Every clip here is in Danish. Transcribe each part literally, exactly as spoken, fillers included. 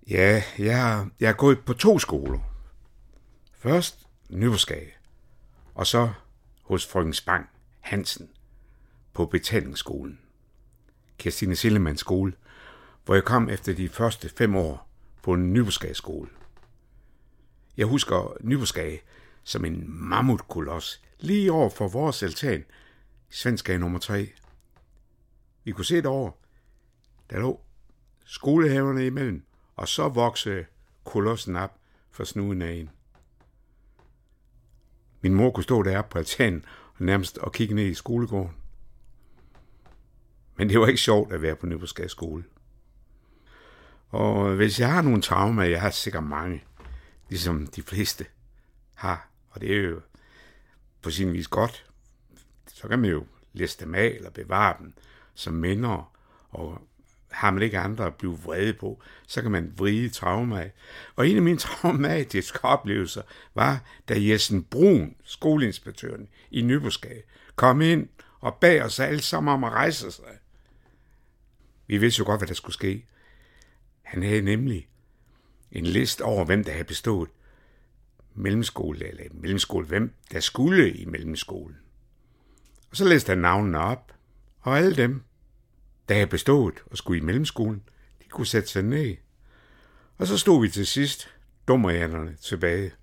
Ja, jeg, jeg er gået på to skoler. Først Nyborgskage, og så hos frøken Spang Hansen på betalingsskolen. Kirstine Sillemanns skole, hvor jeg kom efter de første fem år på en Nyborgskage skole. Jeg husker Nyborgskage som en mammutkoloss lige over for vores altan i Svenskage nummer tre. Vi kunne se det over. Der lå skolehaverne imellem, og så voksede kolossen op for snuden af en. Min mor kunne stå deroppe på altanen og nærmest og kigge ned i skolegården. Men det var ikke sjovt at være på Nyborgskage skole. Og hvis jeg har nogle traumer, jeg har sikkert mange, ligesom de fleste har, og det er jo på sin vis godt, så kan man jo liste dem af eller bevare dem som minder, og har man ikke andre at blive vrede på, så kan man vride traumer af. Og en af mine traumatiske oplevelser var, da Jessen Brun, skoleinspektøren i Nyborgskage, kom ind og bad os alle sammen om at rejse sig. Vi vidste jo godt, hvad der skulle ske. Han havde nemlig en liste over, hvem der havde bestået mellemskole, eller mellemskole, hvem der skulle i mellemskolen. Og så læste han navnene op, og alle dem, der havde bestået og skulle i mellemskolen, de kunne sætte sig ned. Og så stod vi til sidst, dummerjernerne, tilbage.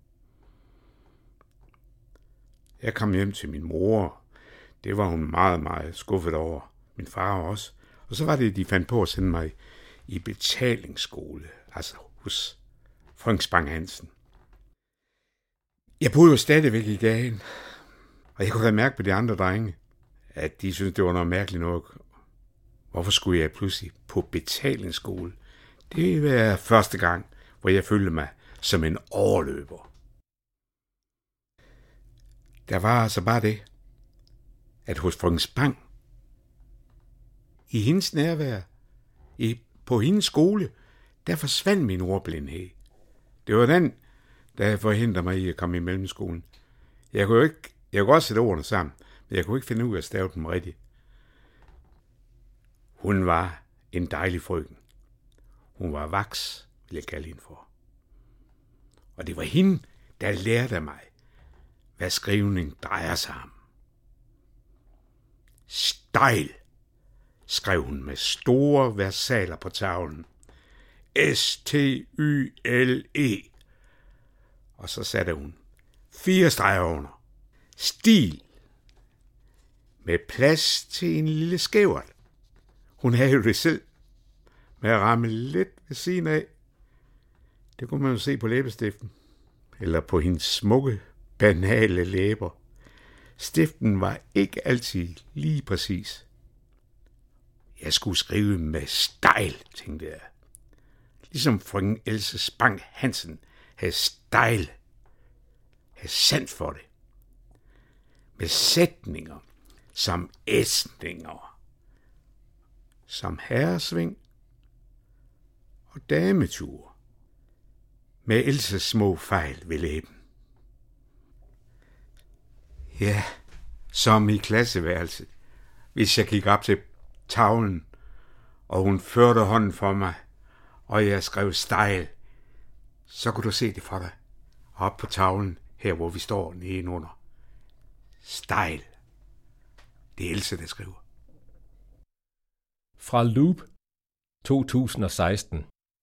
Jeg kom hjem til min mor. Det var hun meget, meget skuffet over. Min far også. Og så var det, de fandt på at sende mig i betalingsskole, altså hos frøken Spang Hansen. Jeg boede jo stadigvæk i gaden, og jeg kunne da mærke på de andre drenge, at de syntes, det var noget mærkeligt noget. Hvorfor skulle jeg pludselig på betalingsskole? Det var første gang, hvor jeg følte mig som en overløber. Der var altså bare det, at hos frøken Spang, i hendes nærvær, i, på hendes skole, der forsvandt min ordblindhed. Det var den, der forhindrede mig i at komme i mellemskolen. Jeg kunne jo ikke, jeg kunne også sætte ordene sammen, men jeg kunne ikke finde ud af at stave dem rigtigt. Hun var en dejlig frøken. Hun var vaks, vil jeg kalde hende for. Og det var hende, der lærte mig, hvad skrivning drejer sig om. Stejl, skrev hun med store versaler på tavlen. S T Y L E. Og så satte hun fire streger under. Stil. Med plads til en lille skævert. Hun havde jo det selv med at ramme lidt ved siden af. Det kunne man jo se på læbestiften. Eller på hendes smukke, banale læber. Stiften var ikke altid lige præcis. Jeg skulle skrive med stejl, tænkte jeg. Ligesom frøken Else Spang Hansen havde stejl. Havde sandt for det. Med sætninger som æsninger. Som herresving og dametur. Med Elses små fejl ved læben. Ja, som i klasseværelset, hvis jeg gik op til tavlen, og hun førte hånden for mig, og jeg skrev stejl, så kunne du se det for dig. Op på tavlen, her hvor vi står nedenunder. Stejl. Det er Else, der skriver. Fra Loop to tusind og seksten.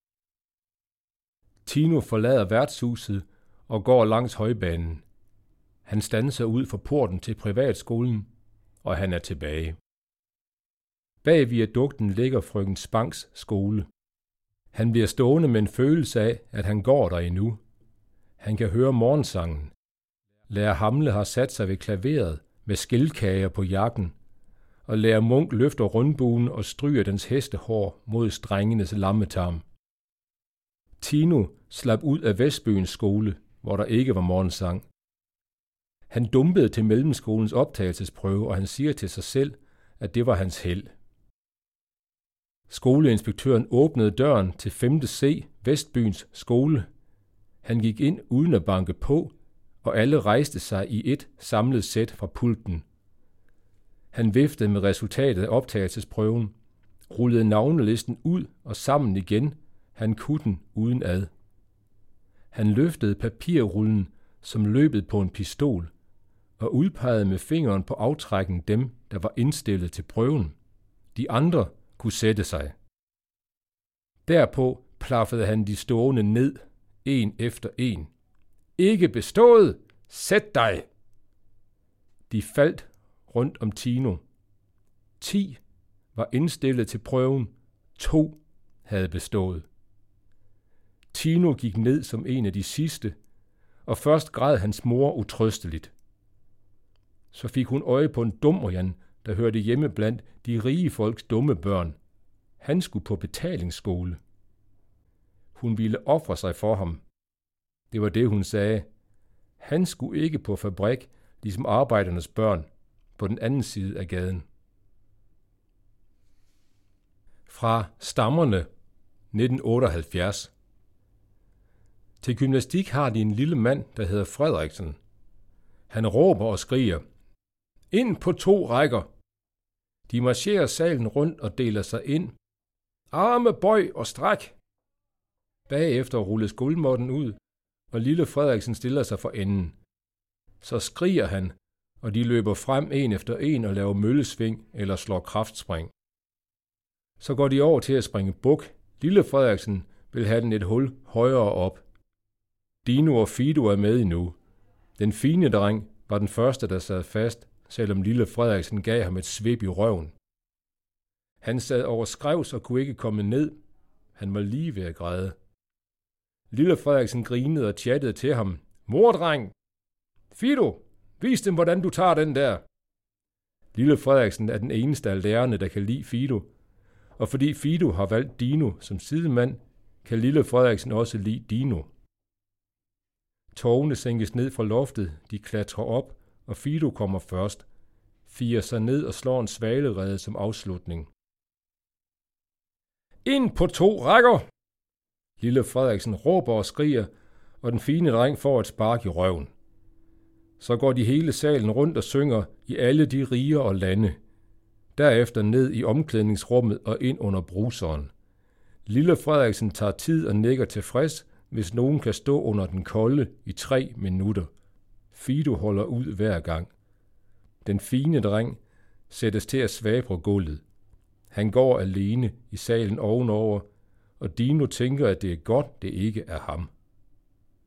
Tino forlader værtshuset og går langs højbanen. Han standser ud for porten til privatskolen, og han er tilbage. Bag viadukten ligger frøken Spangs skole. Han bliver stående med en følelse af, at han går der endnu. Han kan høre morgensangen. Lærer Hamle har sat sig ved klaveret med skildkager på jakken, og lærer Munk løfter rundbuen og stryger dens hestehår mod strengenes lammetarm. Tino slap ud af Vestbyens skole, hvor der ikke var morgensang. Han dumpede til mellemskolens optagelsesprøve, og han siger til sig selv, at det var hans held. Skoleinspektøren åbnede døren til femte C, Vestbyens skole. Han gik ind uden at banke på, og alle rejste sig i et samlet sæt fra pulten. Han viftede med resultatet af optagelsesprøven, rullede navnelisten ud og sammen igen, Han kunne den uden ad. Han løftede papirrullen, som løbet på en pistol, og udpegede med fingeren på aftrækken dem, der var indstillet til prøven. De andre kunne sætte sig. Derpå plaffede han de stående ned, en efter en. Ikke bestået! Sæt dig! De faldt rundt om Tino. Ti var indstillet til prøven. To havde bestået. Tino gik ned som en af de sidste, og først græd hans mor utrøsteligt. Så fik hun øje på en dummerjan, der hørte hjemme blandt de rige folks dumme børn. Han skulle på betalingsskole. Hun ville ofre sig for ham. Det var det, hun sagde. Han skulle ikke på fabrik, ligesom arbejdernes børn, på den anden side af gaden. Fra Stammerne, nitten otteoghalvfjerds. Til gymnastik har de en lille mand, der hedder Frederiksen. Han råber og skriger. Ind på to rækker. De marcherer salen rundt og deler sig ind. Arme, bøj og stræk. Bagefter rulles gulvmåtten ud, og lille Frederiksen stiller sig for enden. Så skriger han, og de løber frem en efter en og laver møllesving eller slår kraftspring. Så går de over til at springe buk. Lille Frederiksen vil have den et hul højere op. Dino og Fido er med endnu. Den fine dreng var den første, der sad fast, selvom lille Frederiksen gav ham et svip i røven. Han sad over skrevs og kunne ikke komme ned. Han var lige ved at græde. Lille Frederiksen grinede og chattede til ham. Mordreng! Fido, vis dem, hvordan du tager den der. Lille Frederiksen er den eneste af lærerne, der kan lide Fido. Og fordi Fido har valgt Dino som sidemand, kan lille Frederiksen også lide Dino. Togene sænkes ned fra loftet, de klatrer op, og Fido kommer først, firer sig ned og slår en svalerede som afslutning. Ind på to rækker! Lille Frederiksen råber og skriger, og den fine dreng får et spark i røven. Så går de hele salen rundt og synger i alle de riger og lande. Derefter ned i omklædningsrummet og ind under bruseren. Lille Frederiksen tager tid og nikker tilfreds, hvis nogen kan stå under den kolde i tre minutter. Fido holder ud hver gang. Den fine dreng sættes til at svage på gulvet. Han går alene i salen ovenover, og Dino tænker, at det er godt, det ikke er ham.